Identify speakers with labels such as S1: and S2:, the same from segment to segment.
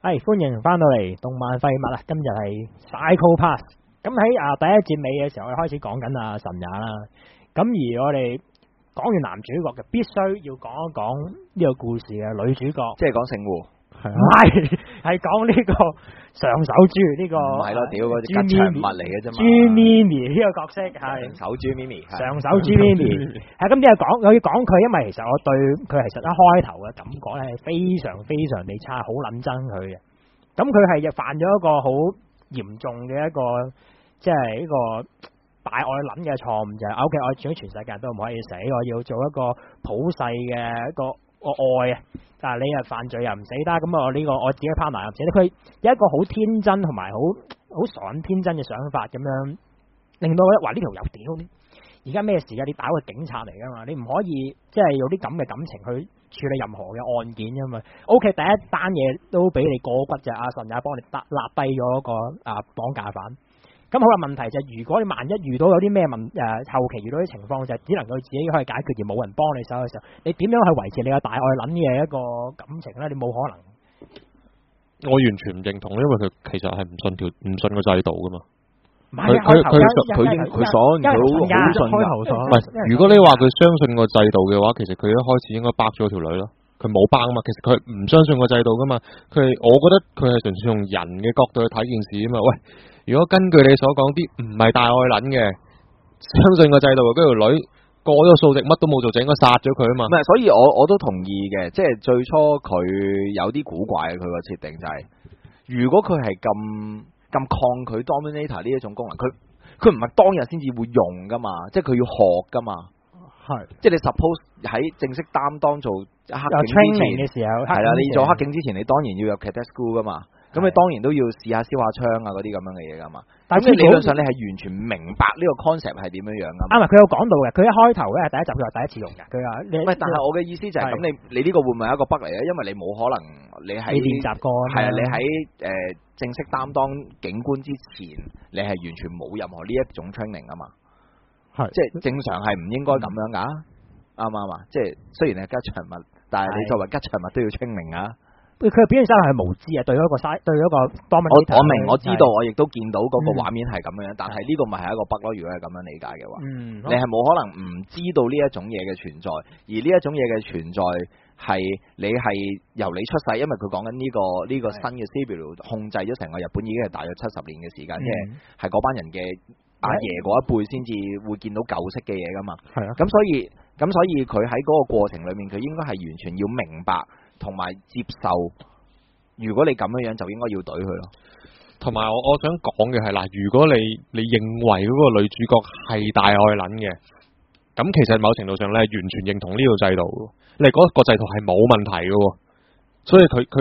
S1: 歡迎翻到嚟動漫廢物啊！今日係 Psycho Pass。咁喺第一節尾嘅時候，我哋開始講緊神也啦。咁而我哋講完男主角嘅，必須要講一講呢個故事嘅女主角，
S2: 即係講聖戶，
S1: 唔係講呢個上手豬呢個，
S2: 唔係咯，屌嗰隻吉祥物嚟嘅啫嘛。
S1: 豬咪咪呢個角色係
S2: 上手豬咪咪，
S1: 上手豬咪咪係咁啲人講，我要講佢，因為其實我對佢其實一開頭嘅感覺咧係非常非常地差，好撚憎佢嘅。咁佢係犯咗一個好嚴重嘅一個，即係一個大愛諗嘅錯誤，就係 OK，我想全世界都唔可以死，我要做一個普世嘅一個愛啊！但係你又犯罪又唔死得，咁我呢個我自己 partner 又唔死得。佢有一個好天真同埋好傻天真嘅想法，咁樣令到我話呢條友屌，而家咩事啊？你打個警察嚟噶嘛？你唔可以即係有啲咁嘅感情去處理任何嘅案件噶嘛 ？OK，第一單嘢都俾你過骨就阿神也幫你立低咗個綁架犯。咁好啦，問題就係如果你萬一遇到有啲咩後期遇到啲情況，就係只能夠自己可以解決，而冇人幫你手嘅時候，你點樣去維持你嘅大愛撚嘅一個感情咧？你冇可能。
S3: 我完全唔認同，因為佢其實係唔信個制度噶嘛。
S1: 佢
S2: 爽，佢好信噶。
S3: 唔係，如果你話佢相信個制度嘅話，其實佢一開始應該包咗條女咯。佢冇包啊嘛，其實佢唔相信個制度噶嘛。我覺得佢係純粹用人嘅角度去睇件事啊嘛。喂，如果根據你所講啲唔係大愛撚嘅，相信個制度嘅嗰條女過咗數值乜都冇做，就應該殺咗佢啊嘛。
S2: 唔係，所以我都同意嘅，即係最初佢有啲古怪嘅，佢個設定就係，如果佢係咁抗拒 Dominator 呢一種功能，佢唔係當日先至會用噶嘛，即係佢要學噶嘛。係，即係你 suppose 喺正式擔當做黑警之前
S1: 嘅時候，
S2: 係啦，你做黑警之前，你當然要有 cadet school 噶嘛。咁你當然都要試下燒下槍啊嗰啲咁樣嘅嘢噶嘛。但係理論上你係完全明白呢個 concept 係點樣樣噶嘛。
S1: 佢有講到嘅，佢一開頭咧第一集佢話第一次用嘅，佢話
S2: 但係我嘅意思就係咁，你呢個會唔會係一個 bug 嚟咧？因為你冇可能你喺
S1: 練習過，
S2: 係啊，你喺正式擔當警官之前，你係完全冇任何呢一種 training 啊嘛。即係正常係唔應該咁樣噶，啱唔啱啊？即係雖然係吉祥物，但係你作為吉祥物都要清明啊。佢
S1: 表現手法係無知啊，對嗰個 Dominator
S2: 我明，我知道，我亦都見到嗰個畫面係咁樣，但係呢個咪係一個 bug 咯。如果係咁樣理解嘅話，你係冇可能唔知道呢一種嘢嘅存在，而呢一種嘢嘅存在係你係由你出世，因為佢講緊呢個新嘅 Sibyl 控制咗成個日本已經係大約70年嘅時間，即係嗰班人嘅阿爺嗰一輩先至會見到舊式嘅嘢噶嘛。係啊，咁所以佢喺嗰個過程裏面，佢應該係完全要明白同埋接受，如果你咁樣就應該要懟佢咯。
S3: 同埋我想講嘅係嗱，如果你認為嗰個女主角係大愛撚嘅，咁其實某程度上你係完全認同呢個制度，你嗰個制度係冇問題嘅，所以佢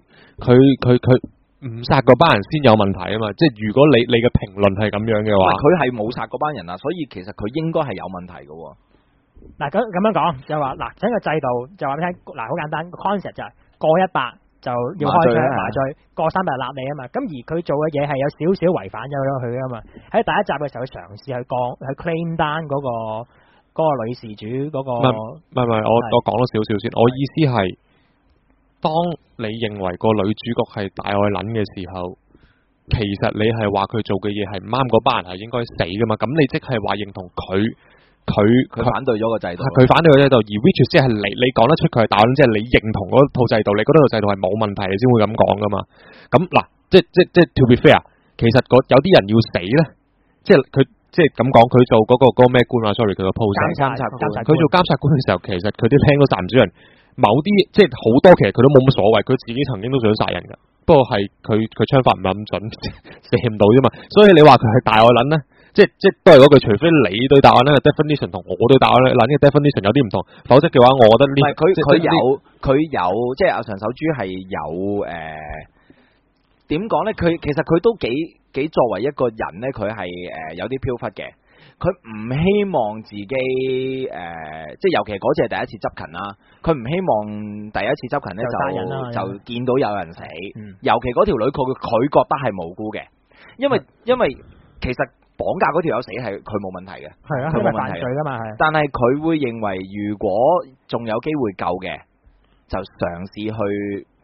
S3: 唔殺嗰班人先有問題啊嘛。即係如果你嘅評論係咁樣嘅話，
S2: 佢係冇殺嗰班人啊，所以其實佢應該係有問題嘅。
S1: 嗱咁樣講就話嗱，整個制度就話俾你聽，嗱好簡單，個 concept 就係過100就要開槍麻醉，過300立你啊嘛。咁而佢做嘅嘢係有少少違反咗佢啊嘛。喺第一集嘅時候，佢嘗試去claim down嗰個女事主嗰個。
S3: 唔係，我講咗少少先。我意思係，當你認為個女主角係大愛撚嘅時候，其實你係話佢做嘅嘢係唔啱，嗰班人係應該死噶嘛。咁你即係話認同佢
S2: 反對咗個制度，
S3: 佢反對個制度，而 which 即係你講得出佢係大愛撚，即係你認同嗰套制度，你覺得套制度係冇問題，你先會咁講噶嘛。咁嗱，即係 to be fair，其實有啲人要死咧，即係佢即係咁講，佢做嗰個咩官啊 ？sorry， 佢個 post
S2: 監察官，
S3: 佢做監察官嘅時候，其實佢啲聽都殺唔少人，某啲即係好多，其實佢都冇乜所謂，佢自己曾經都想殺人噶，不過係佢槍法唔係咁準，射唔到啫嘛。所以你話佢係大愛撚咧？即係都係嗰句，除非你對大愛撚嘅 definition 同我對大愛撚嘅 definition 有啲唔同，否則嘅話，我覺得呢唔係
S2: 佢有，即係阿長手豬係有點講咧？佢其實佢都幾作為一個人咧，佢係有啲飄忽嘅。佢唔希望自己即係尤其嗰次係第一次執勤啦，佢唔希望第一次執勤咧就見到有人死，尤其嗰條女佢覺得係無辜嘅，因為其實。綁架嗰條友死係佢冇問題嘅，係啊，佢冇問題㗎嘛，係。但係佢會認為，如果仲有機會救嘅，就嘗試去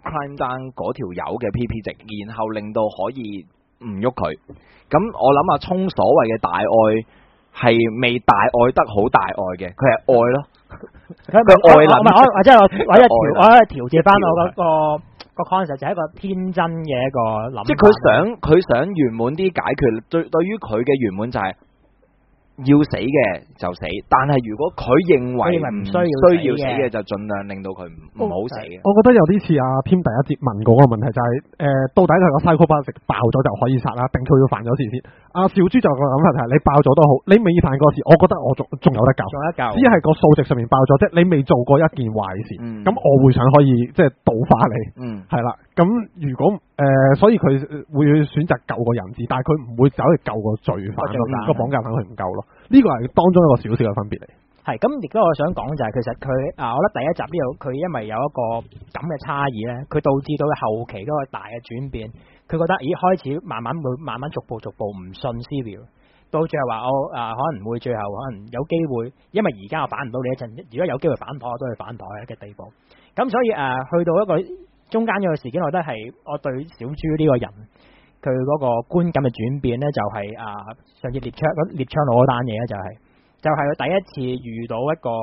S2: crime down 嗰條友嘅 PP 值，然後令到可以唔喐佢。咁我諗阿聰所謂嘅大愛係未大愛得好大愛嘅，佢係愛咯。佢愛諗，
S1: 我即係我調節翻我嗰個 concept 就係一個天真嘅一個諗法。
S2: 即係佢想圓滿啲解決。對於佢嘅圓滿就係要死嘅就死，但係如果佢認為唔需要死嘅，就盡量令到佢唔好死嘅。
S4: 我覺得有啲似阿添第一節問嗰個問題就係、到底佢個 psychopath 爆咗就可以殺啦，定佢要犯咗事先？阿小豬就個諗法就係你爆咗都好，你未犯過事，我覺得我仲有得救，只係個數值上面爆咗，即係你未做過一件壞事，咁、我會想可以即係倒化你，係啦。咁如果所以佢會選擇救個人質，但係佢唔會走去救個罪犯，個綁架犯佢唔救咯。呢個係當中一個少少嘅分別嚟。
S1: 係咁，亦都我想講就係其實佢我覺得第一集呢度佢因為有一個咁嘅差異咧，佢導致到後期嗰個大嘅轉變。佢覺得開始慢慢逐步唔信 Sylvie， 到最後話我可能會最後可能有機會，因為而家我反唔到你一陣，如果有機會反台我都會反台嘅地步。咁所以去到一個中間嘅事件，我覺得係我對小豬呢個人佢嗰個觀感嘅轉變咧，就係上次獵槍佬嗰單嘢咧，就係佢第一次遇到一個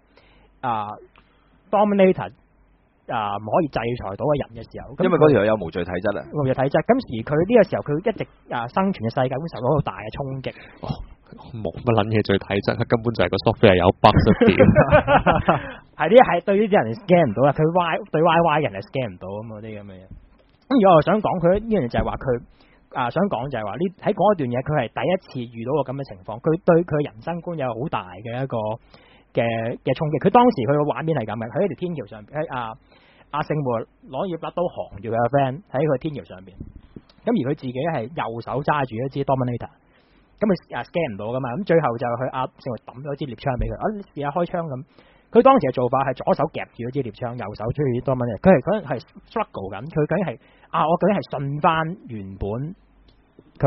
S1: Dominator 唔可以制裁到嘅人嘅時候，
S2: 因為嗰條有無罪體質啊，
S1: 無罪體質。咁而佢呢個時候佢一直生存嘅世界會受到好大嘅衝擊。
S3: 冇乜撚嘢罪體質，根本就係個 software 有 bug 點。
S1: 係啲係對呢啲人 scan 唔到啦，佢對 YY 嘅人係 scan 唔到啊嘛，啲咁嘅嘢。咁如果我想講佢呢樣嘢就係話佢想講就係話呢喺嗰一段嘢佢係第一次遇到個咁嘅情況，佢對佢人生觀有好大嘅一個嘅衝擊。佢當時佢個畫面係咁嘅，喺一條天橋上邊，喺阿聖母攞住把刀行住佢嘅 friend 喺佢天橋上邊，咁而佢自己係右手揸住一支 Dominator， 咁佢scan 唔到噶嘛，咁最後就去阿聖母抌咗支獵槍俾佢，你試下開槍咁。佢當時嘅做法係左手夾住一支獵槍，右手追住 Dominator， 佢係 struggle 緊，佢究竟係我究竟係信翻原本佢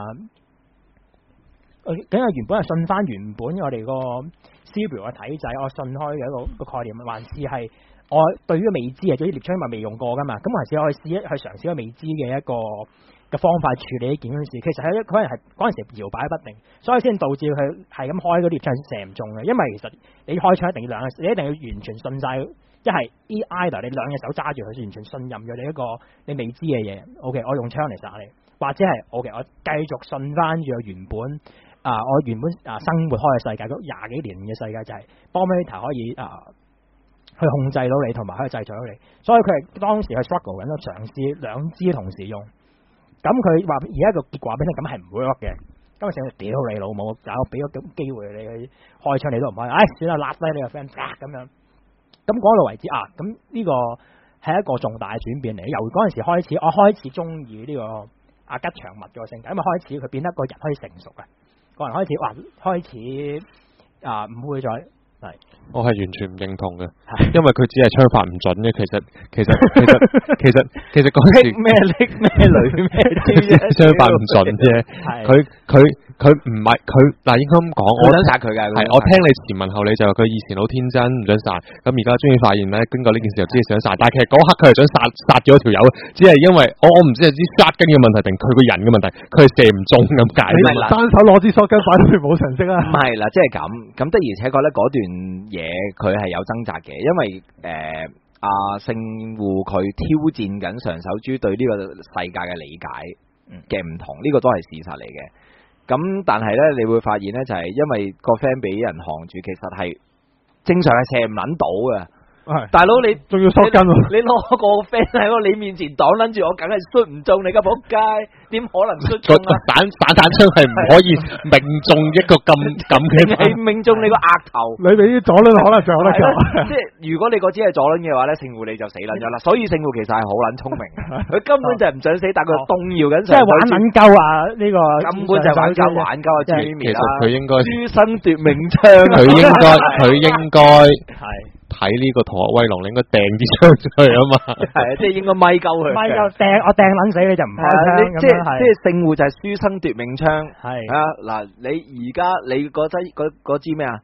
S1: 究竟係原本係信翻原本我哋個 Sibyl 嘅體制，我信開嘅一個概念，還是係我對於未知嘅，啲獵槍咪未用過噶嘛，咁還是我去嘗試一個未知嘅一個嘅方法處理呢件事。其實係可能係嗰陣時搖擺不定，所以先導致佢係咁開嗰啲槍射唔中嘅。因為其實你開槍一定要你一定要完全信晒，一係 either 你兩隻手揸住佢，完全信任咗你一個你未知嘅嘢。OK， 我用槍嚟殺你，或者係 OK， 我繼續信翻住原本我原本生活開嘅世界，嗰20幾年嘅世界就係 Dominator 可以去控制到你，同埋可以制裁到你。所以佢係當時係 struggle 緊，嘗試兩支同時用。咁佢話而家個結果俾你咁係唔會 work 嘅，咁成日屌你老母，就俾咗機會你去開槍你都唔開，算啦，揦低你個 friend 咁樣。咁講到為止咁呢個係一個重大嘅轉變嚟。由嗰陣時開始，我開始中意呢個阿吉祥物嘅性格，因為開始佢變得個人可以成熟嘅，個人開始唔會再係。
S3: 我係完全唔認同嘅，因為佢只係槍法唔準嘅。其實嗰時
S2: 咩女咩
S3: 槍法唔準啫。佢唔係佢嗱，應該咁講，我想殺佢嘅。係我聽你前文後理就話佢以前好天真唔想殺，咁而家終於發現咧，經過呢件事就知想殺。但係其實嗰刻佢係想殺咗條友，只係因為我唔知係支殺根嘅問題定佢個人嘅問題，佢係射唔中咁解。
S4: 單手攞支索根擺去冇常識啊！
S2: 唔係啦，即係咁的而且確咧，嗰段嘢佢係有掙扎嘅，因為聖戶佢挑戰緊常守豬對呢個世界嘅理解嘅唔同，呢個都係事實嚟嘅。咁但係咧，你會發現咧，就係因為個 friend 俾人扛住，其實係正常係射唔撚到嘅。大佬你
S4: 仲要索根喎？
S2: 你攞個 friend 喺你面前擋撚住我，梗係摔唔中你㗎仆街，點可能摔中啊？
S3: 散槍係唔可以命中一個咁嘅，
S2: 係命中你個額頭。
S4: 你哋啲左輪可能仲有得救。
S2: 即係如果你嗰支係左輪嘅話咧，聖戶你就死撚咗啦。所以聖戶其實係好撚聰明嘅，佢根本就係唔想死，但佢動搖緊。即係
S1: 玩撚鳩呢個
S2: 根本就係玩鳩啊！
S3: 其實佢應該
S2: 書生奪命槍，
S3: 佢應該係。睇呢個《逃學威龍》，你應該掟啲槍出去啊嘛，
S2: 係啊，即係應該咪鳩佢，
S1: 咪鳩我掟撚死你就唔開槍咁樣，
S2: 即係聖戶就係書生奪命槍，
S1: 係
S2: 啊嗱，你而家你嗰支咩啊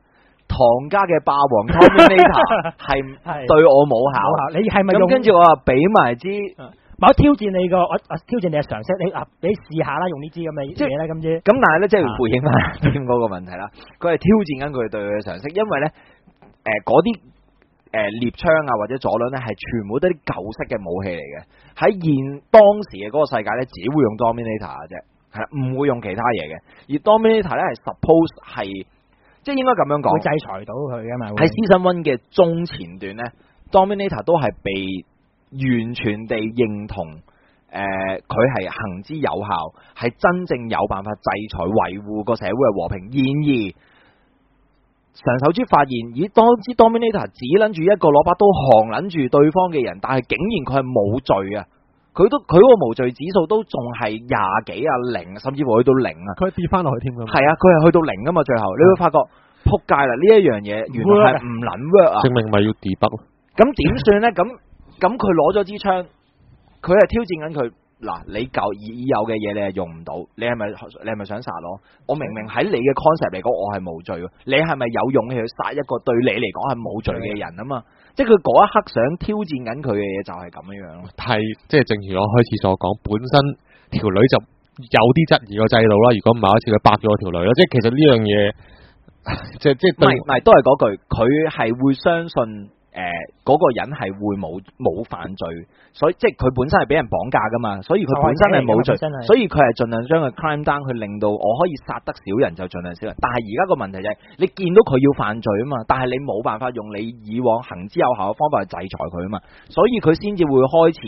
S2: 唐家嘅霸王 Terminator 係對我冇效，
S1: 你係咪用？
S2: 跟住我話俾埋支，
S1: 我挑戰你個，我挑戰你嘅常識，你試下啦，用呢支咁嘅嘢咧，咁啫。
S2: 咁但係咧，即係回應翻嗰個問題啦，佢係挑戰緊佢對佢嘅常識，因為咧嗰啲獵槍啊或者左輪咧係全部都係啲舊式嘅武器嚟嘅，喺當時嘅嗰個世界咧只會用 Dominator 嘅啫，係唔會用其他嘢嘅，而 Dominator 咧係 suppose 係。即係應該咁樣講，
S1: 會制裁到佢㗎嘛？
S2: 喺 Season 1嘅中前段咧 ，Dominator 都係被完全地認同，佢係行之有效，係真正有辦法制裁維護個社會嘅和平。然而，常守朱發現，咦，當支 Dominator 只撚住一個攞把刀行撚住對方嘅人，但係竟然佢係冇罪啊！佢嗰個無罪指數都仲係廿幾啊零，甚至乎去到零啊！
S4: 佢跌翻落去添㗎嘛？
S2: 係啊，佢係去到零噶嘛？最後你會發覺撲街啦！呢一樣嘢原來係唔撚 work 啊！
S3: 證明咪要 debug 咯。
S2: 咁點算咧？咁佢攞咗支槍，佢係挑戰緊佢。嗱，你已有嘅嘢你係用唔到，你係咪想殺我？我明明喺你嘅 concept 嚟講，我係無罪，你係咪有勇氣去殺一個對你嚟講係冇罪嘅人啊嘛？即係佢嗰一刻想挑戰緊佢嘅嘢就係咁樣咯。
S3: 係即係正如我開始所講，本身條女就有啲質疑個制度啦。如果唔係好似佢白咗條女啦，即係其實呢樣嘢，即係唔係
S2: 都係嗰句，佢係會相信。嗰個人係會冇犯罪，所以即係佢本身係俾人綁架噶嘛，所以佢本身係冇罪，所以佢係盡量將個 crime down 去令到我可以殺得少人就盡量少人。但係而家個問題就係你見到佢要犯罪啊嘛，但係你冇辦法用你以往行之有效嘅方法去制裁佢啊嘛，所以佢先至會開始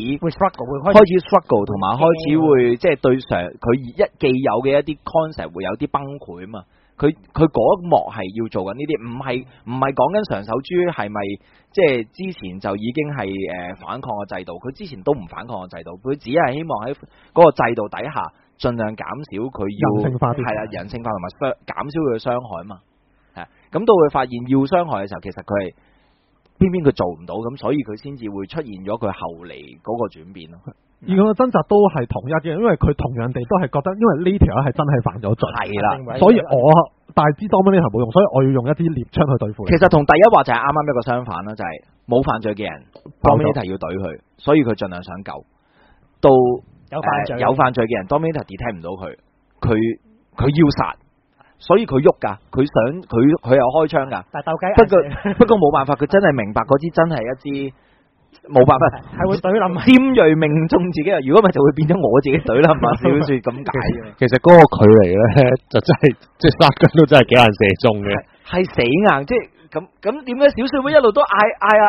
S2: struggle 同埋開始會即係對上佢既有嘅一啲 concept 會有啲崩潰啊嘛。佢嗰一幕係要做緊呢啲，唔係講緊常守朱係咪即係之前就已經係反抗個制度？佢之前都唔反抗個制度，佢只係希望喺嗰個制度底下盡量減少佢要係啦人性化同埋減少佢嘅傷害啊嘛。係咁到佢發現要傷害嘅時候，其實佢係偏偏佢做唔到，咁所以佢先至會出現咗佢後嚟嗰個轉變咯。
S4: 而佢嘅掙扎都係同一嘅，因為佢同樣地都係覺得，因為呢條友係真係犯咗罪，
S2: 係啦，
S4: 所以但係知道呢條冇用，所以我要用一啲獵槍去對付你。
S2: 其實同第一話就係啱啱一個相反啦，就係、是、冇犯罪嘅人，Dominator 要懟佢，所以佢盡量想救。到有犯罪嘅人，Dominator detect 唔到佢要殺，所以佢喐噶，佢有開槍噶。
S1: 但鬥雞，
S2: 不過冇辦法，佢真係明白嗰支真係一支。冇辦法，
S1: 係會懟冧
S2: 尖銳命中自己啊！如果咪就會變咗我自己懟冧啊！小說咁解
S3: 其實嗰個距離咧，就真係即係殺緊都真係幾難射中嘅。係
S2: 死硬，即係咁點解小說會一路都嗌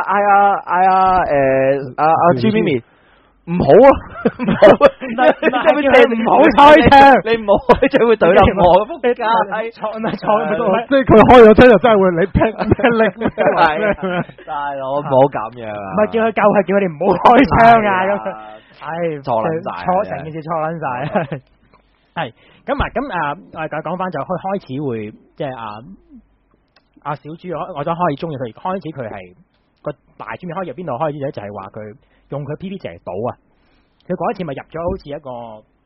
S2: 朱咪咪唔好啊！唔好啊！你唔好開槍，你唔好開槍會懟冧我，仆街！
S4: 即係佢開咗槍就真係會你劈力，
S2: 大佬唔好咁樣啊！
S1: 唔係叫佢救，係叫佢哋唔好開槍啊！咁，唉，
S2: 錯撚晒，
S1: 成件事錯撚晒。係咁我哋講翻就開始會即係阿小豬，我想開始中意佢，開始佢係個大轉變開始由邊度開始咧？就係話佢。用佢 PP 值嚟賭啊！佢嗰一次咪入咗好似一個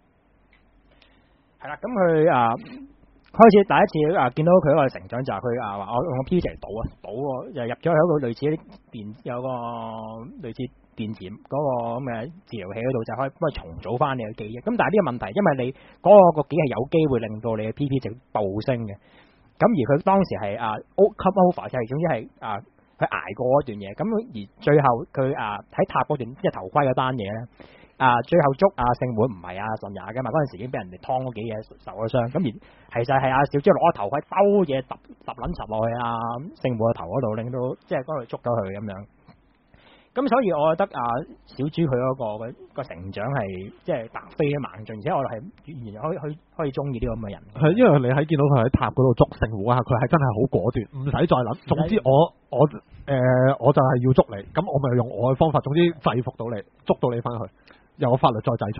S1: 係啦，咁佢開始第一次見到佢一個成長就係佢話我用個 PP 值嚟賭啊，賭又入咗去一個類似啲有個類似電池嗰個咁嘅治療器嗰度，就可以幫佢重組翻你嘅記憶。咁但係呢個問題，因為你嗰個機係有機會令到你嘅 PP 值暴升嘅，咁而佢當時係come over 就係總之係佢捱過嗰段嘢，咁而最後佢喺塔嗰段即係頭盔嗰單嘢咧，最後捉聖妹唔係阿神也嘅嘛，嗰陣時已經俾人哋劏咗幾嘢受咗傷，咁而其實係阿小豬攞個頭盔兜嘢揼撚插落去聖妹個頭嗰度，令到即係嗰度捉到佢咁樣。咁所以我覺得小豬佢嗰個成長係即係突飛猛進，而且我係完全可以中意呢個咁嘅人。係因為你喺見到佢喺塔嗰度捉聖母啊，佢係真係好果斷，唔使再諗。總之我就係要捉你，咁我咪用我嘅方法，總之制服到你，捉到你翻去，由法律再制裁你咯。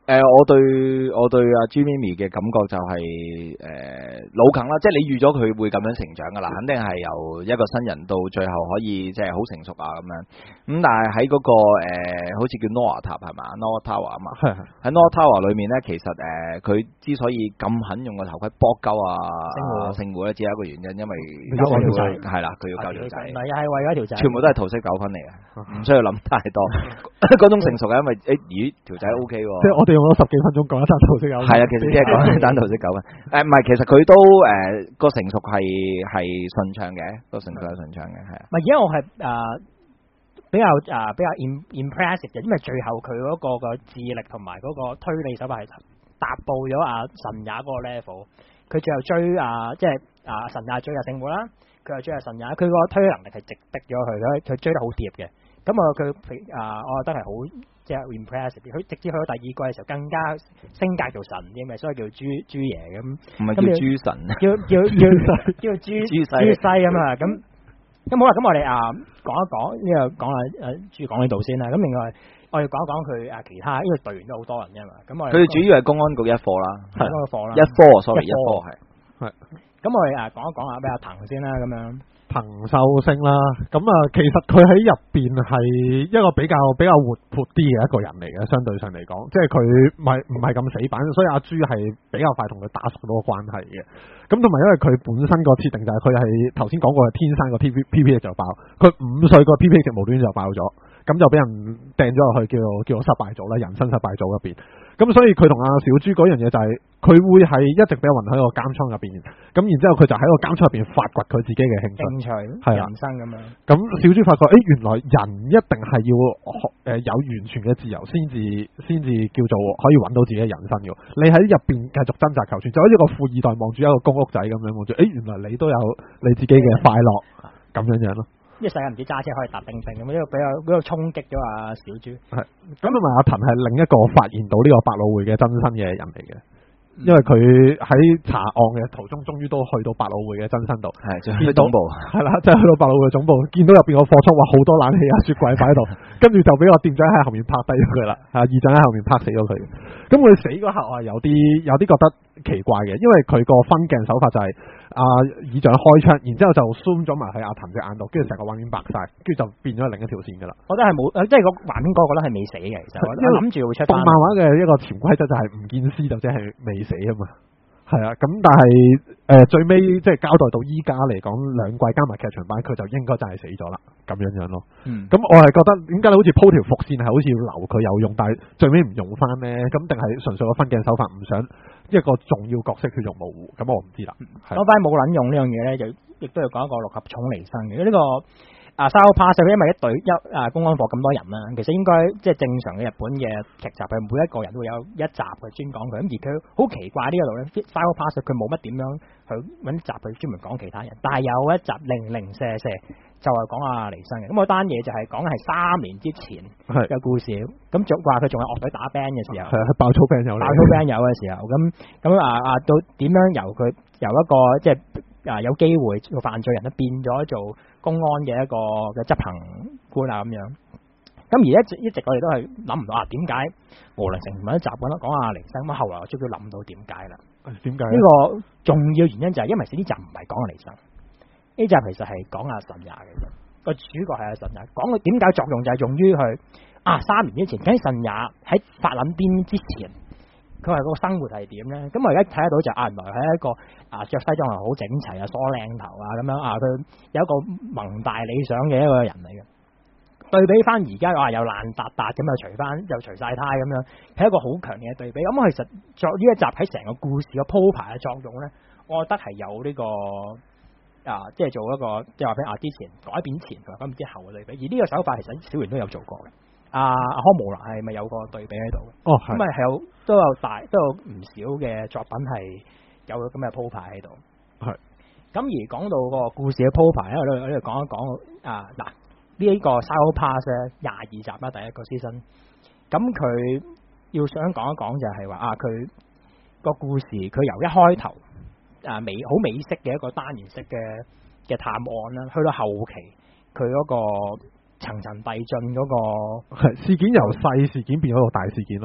S2: 我對阿朱咪咪嘅感覺就係老梗啦，即係你預咗佢會咁樣成長噶啦，肯定係由一個新人到最後可以即係好成熟啊咁樣。咁但係喺嗰個好似叫 Noah 塔係嘛 ，Noah Tower 啊嘛，喺 Noah Tower 裏面咧，其實佢之所以咁肯用個頭盔搏鳩聖戶咧，只有一個原因，因為係啦，佢要救條仔，
S1: 唔係又係為咗條仔，
S2: 全部都係桃色糾紛嚟嘅，唔需要諗太多。嗰種成熟嘅，因為咦條仔 OK 喎，
S4: 即係我哋用咗10幾分鐘講一單桃色糾紛。
S2: 係啊，其實只係講一單桃色糾紛。唔係，其實佢都個成熟係順暢嘅，個成熟係順暢嘅，係啊。
S1: 唔係而家我係比較 impressive 嘅，因為最後佢嗰個智力同埋嗰個推理手法係達到咗神也嗰個 level。佢最後追即係神也追聖母啦，佢又追神也，佢個推理能力係直逼咗佢追得好貼嘅。咁我覺得係好即係 impressive。佢直至去到第2季嘅時候，更加升格做神啲咪，所以叫豬爺咁。
S2: 唔係叫豬神，
S1: 叫豬西咁啊咁。咁好啦，咁我哋講一講呢個講主要講呢度先啦。咁另外我哋講一講佢其他，因為隊員都好多人啫嘛。咁我哋
S2: 佢主要係公安局一課啦，
S1: 係一個課啦，
S2: 一科 sorry 一科係。
S1: 咁我哋講一講俾阿騰先啦，咁樣。
S4: 彭秀星啦，咁其實佢喺入邊係一個比較活潑啲嘅一個人嚟嘅，相對上嚟講，即係佢唔係咁死板，所以阿朱係比較快同佢打熟到個關係嘅。咁同埋因為佢本身個設定就係佢係頭先講過係天生個 PPH 就爆，佢5歲個 PPH 無端就爆咗，咁就俾人掟咗落去叫做失敗組啦，人生失敗組入邊。咁所以佢同阿小豬嗰樣嘢就係佢會係一直俾人運喺個監倉入邊，咁然之後佢就喺個監倉入邊發掘佢自己嘅興趣，係
S1: 人生咁樣。
S4: 咁小豬發覺，原來人一定係要有完全嘅自由，先至叫做可以揾到自己嘅人生嘅。你喺入邊繼續掙扎求存，就好似個富二代望住一個公屋仔咁樣望住，原來你都有你自己嘅快樂咁樣咯。
S1: 呢個世界唔知揸車可以搭定定咁，呢個比較衝擊咗阿小豬。
S4: 係咁，同埋阿騰係另一個發現到呢個百老匯嘅真身嘅人嚟嘅。因為佢喺查案嘅途中，終於都去到百老匯嘅真身度，
S2: 係去總部，
S4: 係啦，即係去到百老匯總部，見到入邊個貨倉，哇，好多冷氣啊、雪櫃擺喺度，跟住就俾個店長喺後面拍低咗佢啦，二長喺後面拍死咗佢。咁佢死嗰刻我係有啲覺得奇怪嘅，因為佢個分鏡手法就係二長開槍，然之後就 zoom 咗埋喺阿騰隻眼度，跟住成個畫面白晒，跟住就變咗另一條線噶啦。
S1: 我覺得係冇，即係個畫面嗰個咧係未死嘅，其實我諗住會出翻。
S4: 動漫畫嘅一個潛規則就係唔見屍就即係未死啊嘛。係啊，咁但係最尾即係交代到依家嚟講2季加埋劇場版，佢就應該真係死咗啦，咁樣咯。咁我係覺得點解你好似鋪條伏線係好似要留佢有用，但係最尾唔用翻呢？咁定係純粹個分鏡手法唔想一個重要角色血肉模糊？咁我唔知啦。
S1: 講翻冇撚用呢樣嘢咧，就亦都要講一個6合重離生嘅呢個。Sao Pass 因為公安課咁多人啦，其實應該即係正常嘅日本嘅劇集，佢每一個人都會有一集去專講佢。咁而佢好奇怪呢個度咧 ，Sao Pass 佢冇乜點樣去揾集去專門講其他人，但係有一集零舍就係講阿離生嘅。咁嗰單嘢就係講係3年之前嘅故事。咁仲話佢仲係樂隊打 band 嘅時候，
S4: 係爆粗 band 有
S1: 嘅時候，咁到點樣由一個即係有機會做犯罪人咧，變咗做公安嘅一個嘅執行官啊咁樣。咁而一直我哋都係諗唔到點解無論成文一集講阿離生，咁後來我終於諗到點解啦。
S4: 點解
S1: 呢個重要原因就係因為呢集唔係講阿離生，呢集其實係講阿神也嘅，個主角係阿神也。講佢點解作用就係用於佢3年之前，咁神也喺法林邊之前。佢係個生活係點咧？咁我而家睇得到就原來係一個着西裝係好整齊梳靚頭咁樣佢有一個宏大理想嘅一個人嚟嘅。對比翻而家又爛達咁又除晒胎咁樣，係一個好強烈嘅對比。咁其實作呢一集喺成個故事嘅鋪排嘅作用咧，我覺得係有呢個即係做一個即係話俾之前改變前同改變之後嘅對比。而呢個手法其實小圓都有做過嘅。阿康姆拿係咪有個對比喺度？咁咪係都有唔少嘅作品係有咁嘅鋪排喺度。係咁而講到個故事嘅鋪排，我哋講一講呢個 Sao Pass 22集啦，第一個 season。咁佢要想講一講就係話佢個故事，佢由一開頭好美式嘅一個單元式嘅探案啦，去到後期佢嗰個層層遞進嗰個
S4: 事件由細事件變咗個大事件咯。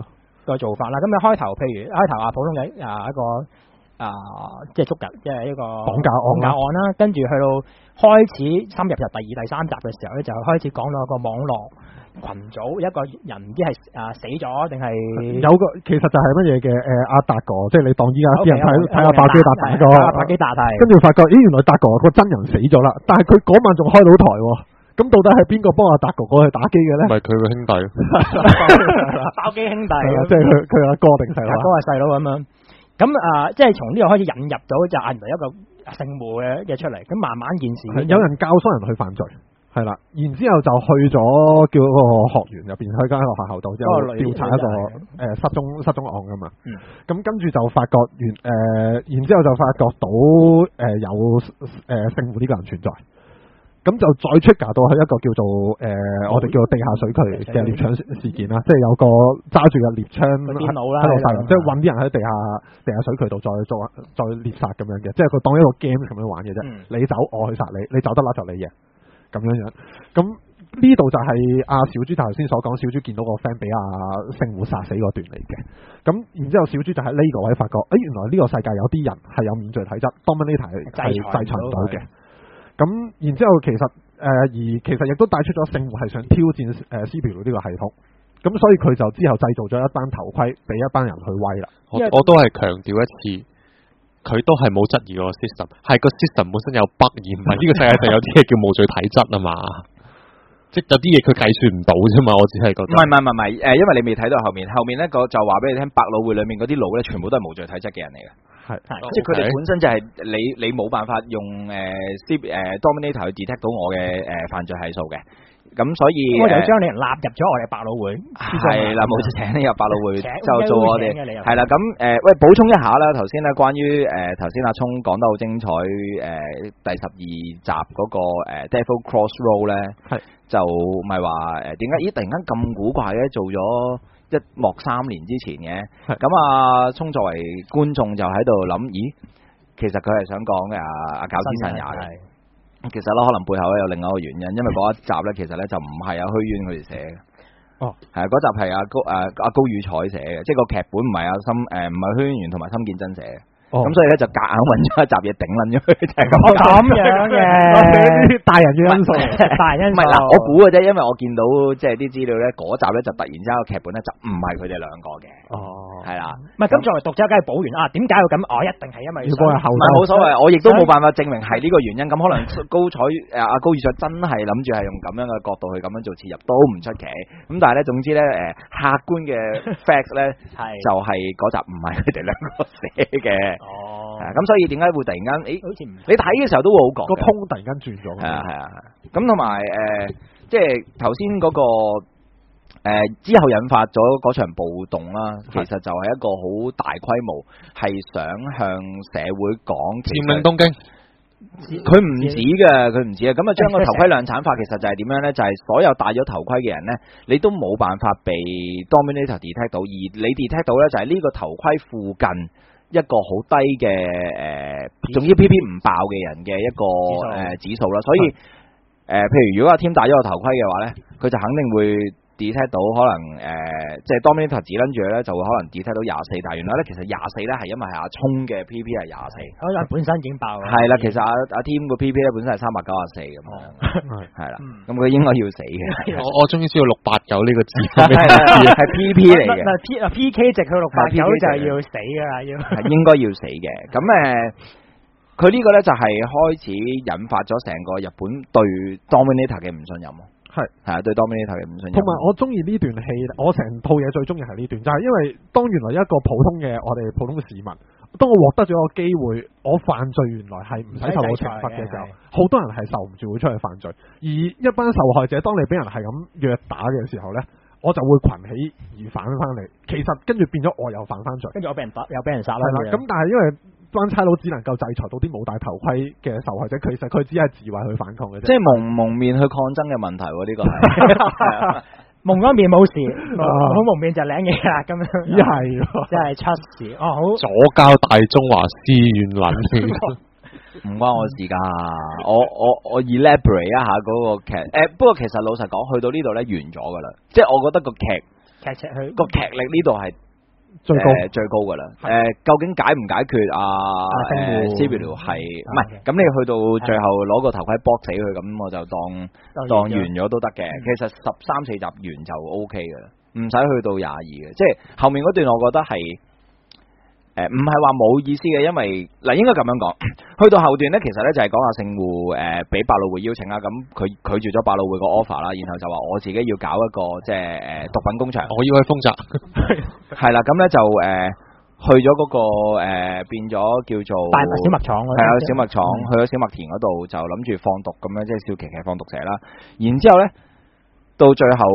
S1: 個做法啦。咁你開頭譬如普通嘅一個即係捉人，即係一個綁架案啦，跟住去到開始深入第2、第3集嘅時候咧，就開始講到一個網絡群組，一個人唔知係死咗定係
S4: 有個其實就係乜嘢嘅阿達哥，即係你當依家啲人睇下百基達個
S1: 百基達係，
S4: 跟住發覺咦原來達哥個真人死咗啦，但係佢嗰晚仲開到台喎，咁到底係邊個幫阿達哥過去打機嘅咧？
S3: 唔係佢個兄弟，
S1: 爆機兄弟，
S4: 即係佢阿哥定細佬？
S1: 阿哥係細佬咁樣。咁即係從呢度開始引入到就原來一個聖母嘅出嚟，咁慢慢件事
S4: 有人教唆人去犯罪。係啦，然之後就去咗叫嗰個學園入邊，去間一個學校度之後調查一個失蹤案噶嘛。咁跟住就發覺然之後就發覺到有聖母呢個人存在，咁就再出架到去一個叫做我哋叫做地下水渠嘅獵搶事件啦，即係有個揸住個獵槍喺度殺人，即係搵啲人喺地下水渠度再獵殺咁樣嘅，即係佢當一個 game 咁樣玩嘅啫。你走我去殺你，你走得啦就你贏。咁樣，咁呢度就係阿小豬頭先所講，小豬見到個 friend 俾阿聖母殺死嗰段嚟嘅。咁然之後小豬就喺呢個位發覺，原來呢個世界有啲人係有免罪體質 ，Dominator 係制裁唔到嘅。咁然之後其實亦都帶出咗聖母係想挑戰CPU 呢個系統。咁所以佢就之後製造咗一班頭盔俾一班人去威啦。
S3: 我都係強調一次。佢都係冇質疑個 system， 係個 system 本身有 bug， 而唔係呢個世界上有啲嘢叫無罪體質啊嘛。即係有啲嘢佢計算唔到啫嘛，我只係覺得。唔係，因為你未睇到後面咧個就話俾你聽，百老匯裏面嗰啲佬咧，全部都係無罪體質嘅人嚟嘅。係，即係佢哋本身就係你冇辦法用Dominator 去 detect 到我嘅犯罪係數嘅。咁所以
S1: 我就將你人納入咗我哋百老匯，
S3: 係
S1: 啦，
S3: 冇
S1: 請你入百老匯
S3: 就做我哋係啦。咁喂，補充一下啦，頭先咧關於頭先阿聰講得好精彩，第12集嗰個Devil Crossroad 咧，係就咪話點解突然間咁古怪嘅，做咗一幕3年之前嘅，咁阿聰作為觀眾就喺度諗，咦，其實佢係想講嘅阿搞天神也嘅。其實咧，可能背後咧有另外一個原因，因為嗰一集咧，其實咧就唔係阿虛淵佢哋寫嘅。哦，係啊，嗰集係阿高宇彩寫嘅，即係個劇本唔係唔係虛淵源同埋森見真寫嘅。咁所以咧就夾硬揾咗一集嘢頂撚咗佢，就係咁
S1: 樣嘅。
S4: 大人嘅因素，
S1: 大人因素。
S3: 唔係嗱，我估嘅啫，因為我見到即係啲資料咧，嗰集咧就突然之間個劇本咧就唔係佢哋兩個嘅。哦，係啦。唔係咁作為讀者梗係補完啊？點解要咁？一定係因為唔係冇所謂，我亦都冇辦法證明係呢個原因。咁可能阿高宇彩真係諗住係用咁樣嘅角度去咁樣做切入都唔出奇。咁但係咧，總之咧客觀嘅 facts 咧就係嗰集唔係佢哋兩個寫嘅。哦，咁所以點解會突然間？好似你睇嘅時候都會好講個
S4: 通突然間轉咗。係
S3: 啊。咁同埋即係頭先嗰個之後引發咗嗰場暴動啦，其實就係一個好大規模，係想向社會講佔領東京。佢唔止嘅，咁啊將個頭盔量產化，其實就係點樣呢？就係所有戴咗頭盔嘅人呢，你都冇辦法被 Dominator detect 到，而你 detect 到呢，就係呢個頭盔附近一個好低嘅仲要 PP 唔爆嘅人嘅一個指數啦，所以譬如如果阿 Tim 戴咗個頭盔嘅話呢，佢就肯定會 detect 到可能即係 Dominator 指撚住咧，就會可能 detect 到24，但係原來咧其實24咧係因為阿聰嘅 PP 係24，
S1: 可能本身已經爆啦。
S3: 係啦，其實阿 Tim 個 PP 咧本身係394咁樣，係啦，咁佢應該要死嘅。
S2: 我終於知道689呢個字
S3: 係 PP 嚟嘅
S1: ，PK 值去689就係要死㗎啦，
S3: 係應該要死嘅。咁佢呢個咧就係開始引發咗成個日本對 Dominator 嘅唔信任。係啊，對 Dominator 嘅唔信任。
S4: 同埋我中意呢段戲，我成套嘢最中意係呢段，就係因為當原來一個普通嘅我哋普通市民，當我獲得咗個機會，我犯罪原來係唔使受到懲罰嘅時候，好多人係受唔住會出去犯罪，而一班受害者當你俾人係咁虐打嘅時候呢，我就會群起而反翻嚟。其實跟住變咗我又犯翻罪，跟住我俾人打又俾人殺啦。咁但係因為班差佬只能夠制裁到啲冇戴頭盔嘅受害者，其實佢只係自衛去反抗嘅啫。
S3: 即係蒙面去抗爭嘅問題喎，呢個係
S1: 蒙咗面冇事，好蒙面就領嘢啦，咁樣
S4: 係
S1: 真係出事哦！好
S2: 左膠大中華思源撚，
S3: 唔關我事㗎。我 elaborate 一下嗰個劇。不過其實老實講，去到呢度咧完咗㗎啦。即係我覺得個劇情個劇力呢度係
S2: 最高㗎啦。究竟解唔解決Sibyl 係唔係？咁你去到最後攞個頭盔搏死佢，咁我就當完咗都得嘅。其實13、14集完就 OK 嘅啦，唔使去到22嘅。即係後面嗰段，我覺得係唔係話冇意思嘅，因為嗱應該咁樣講，去到後段咧，其實咧就係講阿聖戶俾百老匯邀請啦，咁佢拒絕咗百老匯個 offer 啦，然後就話我自己要搞一個即係毒品工場，
S3: 我要去豐澤，
S2: 係啦，咁咧就去咗嗰個變咗叫做
S1: 小麥廠，
S2: 係啊小麥廠，去咗小麥田嗰度就諗住放毒咁樣，即係笑騎騎放毒蛇啦，然之後咧到最後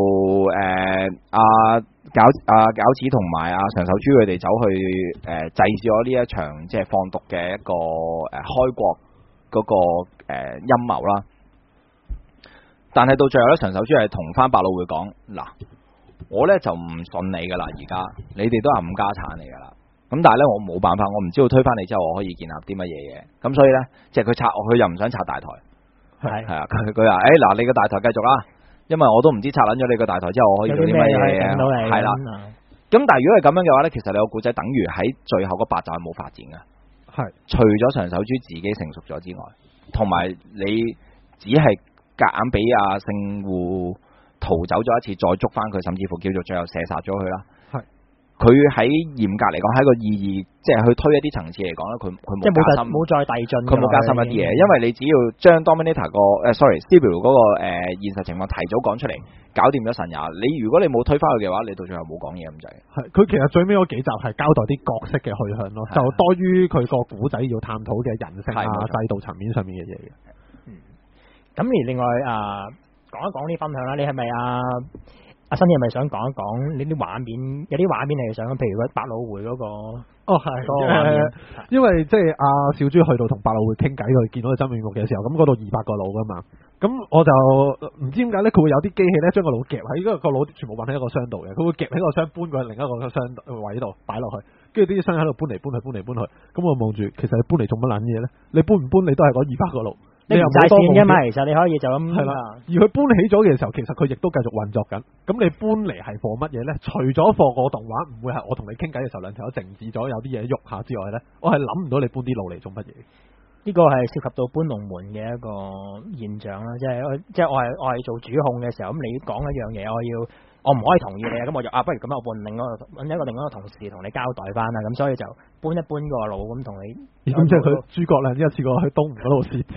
S2: 餃子同埋阿常守朱佢哋走去制止咗呢一場即係放毒嘅一個開國嗰個陰謀啦。但係到最後咧，常守朱係同翻百老匯講嗱，我咧就唔信你噶啦，而家你哋都係冚家產嚟噶啦。咁但係咧我冇辦法，我唔知道推翻你之後我可以建立啲乜嘢嘢。咁所以咧，即係佢又唔想拆大台，係啊，佢話嗱，你個大台繼續啦。因為我都唔知拆撚咗你個大台之後，我可以做啲乜嘢，係啦。咁但係如果係咁樣嘅話咧，其實你個故仔等於喺最後嗰8集係冇發展嘅。係除咗常守朱自己成熟咗之外，同埋你只係夾硬俾阿聖戶逃走咗一次，再捉翻佢，甚至乎叫做最後射殺咗佢啦。佢喺嚴格嚟講，喺個意義，即係去推一啲層次嚟講咧，佢冇加深，冇再遞進，佢冇加深一啲嘢。因為你只要將 Dominator Sibyl 嗰個現實情況提早講出嚟，搞掂咗神也。你如果你冇推翻佢嘅話，你到最後冇講嘢咁滯。係
S4: 佢其實最尾嗰幾集係交代啲角色嘅去向咯，就多於佢個古仔要探討嘅人性制度層面上面嘅嘢嘅。
S1: 咁而另外講一講啲分享啦，你係咪阿新嘢咪想講一講呢啲畫面？有啲畫面係想，譬如百老匯嗰個
S4: 因為即係阿小豬去到同百老匯傾偈，佢見到佢真面目嘅時候，咁嗰度200個腦噶嘛，咁我就唔知點解咧，佢會有啲機器咧將個腦夾喺個腦全部運喺一個箱度嘅，佢會夾喺個箱搬過去另一個箱位度擺落去，跟住啲箱喺度搬嚟搬去，咁我望住，其實你搬嚟做乜撚嘢咧？你搬唔搬你都係嗰200個腦。
S1: 你唔晒線噶嘛，其實你可以就咁
S4: 係啦。而佢搬起咗嘅時候，其實佢亦都繼續運作緊。咁你搬嚟係放乜嘢咧？除咗放個動畫，唔會係我同你傾偈嘅時候兩條友靜止咗，有啲嘢喐下之外咧，我係諗唔到你搬啲路嚟做乜嘢。
S1: 呢個係涉及到搬龍門嘅一個現象啦，即係我係做主控嘅時候，咁你講一樣嘢，我唔可以同意你啊，咁我就不如咁樣，我換另一個同事同你交代翻啦，咁所以就搬一搬個腦咁同你。
S4: 咁即係佢諸葛亮一次過去東吳嗰度舌戰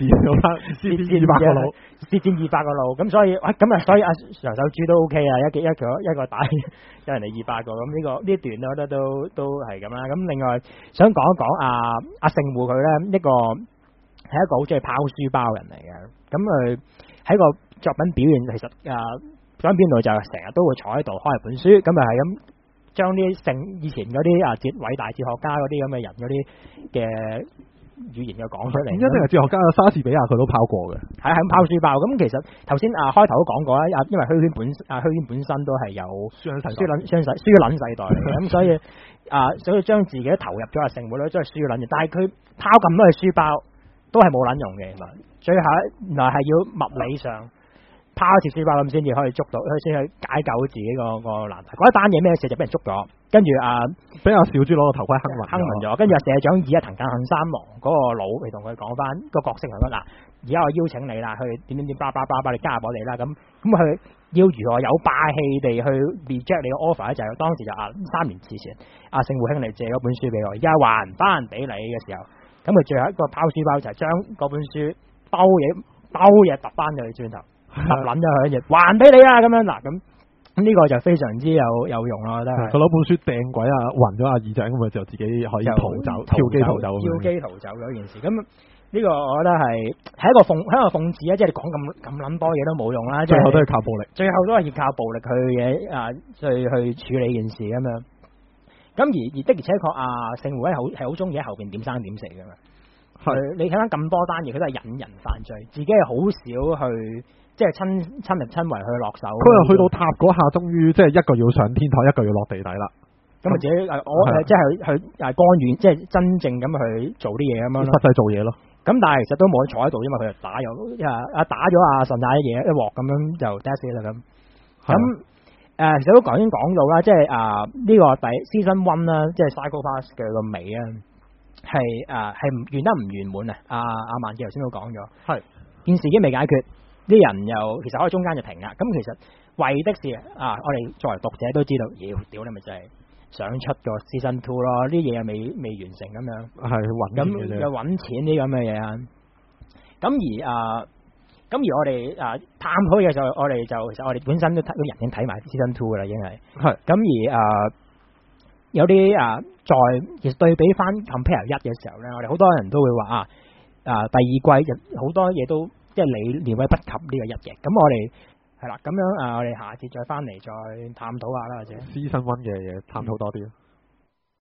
S4: 200個腦，
S1: 舌戰200個腦，咁所以所以阿常守朱都 OK 啊，一個打有人哋200個，咁呢段我覺得都係咁啦。咁另外想講一講阿聖戶佢咧係一個好中意拋書包人嚟嘅，咁佢喺個作品表現其實講邊度就成日都會坐喺度開本書，咁係咁將啲以前嗰啲偉大哲學家嗰啲咁嘅人嗰啲嘅語言又講出嚟。
S4: 一定係哲學家，莎士比亞佢都拋過嘅，
S1: 係咁拋書包。咁其實頭先開頭都講過啦，因為虛淵本身都係有書撚世代嚟嘅，咁所以將自己投入咗阿聖戶咧，真係書撚嘅。但係佢拋咁多嘅書包都係冇撚用嘅，最後原來係要物理上拋一次書包咁先至可以捉到，先去解救自己個難題。嗰一單嘢咩事就俾人捉咗，跟住
S4: 俾阿小豬攞個頭盔坑暈
S1: 咗，跟住社長以藤間幸三郎嗰個腦嚟同佢講翻個角色係乜嗱，而家我邀請你啦，去點巴拉你加入我哋啦，咁佢要如何有霸氣地去 reject 你個 offer 咧？就係當時就3年之前，阿聖戶兄你借嗰本書俾我，而家還翻俾你嘅時候，咁佢最後一個拋書包就係將嗰本書兜嘢揼翻佢轉頭。揼撚咗佢，跟住還俾你啦，咁樣嗱，咁呢個就非常之有用咯，我覺得。
S4: 佢攞本書掟鬼暈咗阿二仔，咁佢就自己可以逃走，跳機逃走
S1: 嗰件事。咁呢個我覺得係一個諷刺啊！即係你講咁撚多嘢都冇用啦，
S4: 最後都係靠暴力，
S1: 最後都係要靠暴力去處理件事咁樣。咁而的而且確聖戶係好中意喺後邊點生點死噶嘛。你睇翻咁多單嘢，佢都係引人犯罪，自己係好少去。即係親力親為去落手，
S4: 佢又去到塔嗰下，終於即係一個要上天台，一個要落地底啦。
S1: 咁自己即係去干預，即係真正咁去做啲嘢咁樣咯。
S4: 實際做嘢咯。
S1: 咁但係其實都冇得坐喺度，因為佢就打咗阿神仔嘢一鑊咁樣就 death 啦咁。咁其實都已經講到啦，即係呢個第 Season 1啦，即係 Psycho Pass 嘅個尾啊，係完得唔圓滿啊！阿萬記頭先都講咗，
S4: 係
S1: 件事已經未解決，啲人又其實可以中間就停啦。咁其實為的是我哋作為讀者都知道，屌你咪就係想出個 Season 2咯，啲嘢又未完成咁樣，
S4: 係
S1: 咁又揾錢啲咁嘅嘢啊。咁而我哋探討嘅時候，我哋其實我哋本身都人已經睇埋 Season 2噶啦，已經係。咁而有啲再其實對比翻 Compare 1嘅時候咧，我哋好多人都會話第二季好多嘢都即係你位不及呢個1嘅。咁我哋係啦，咁樣我哋下次再翻嚟再探討下啦，或者
S4: Season 1嘅嘢探討多啲。